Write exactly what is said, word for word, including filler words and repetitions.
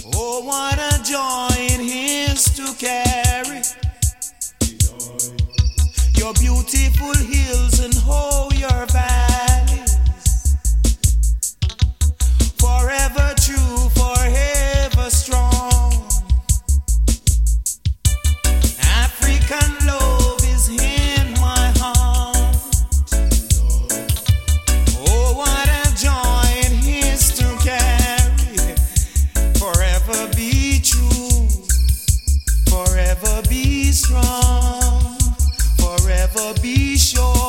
Oh, what a joy it is to carry your beautiful hills and oh, your valleys. Forever true, forever strong. African love is in my heart. Oh, what a joy it is to carry. Forever be true, forever be strong, forever be sure.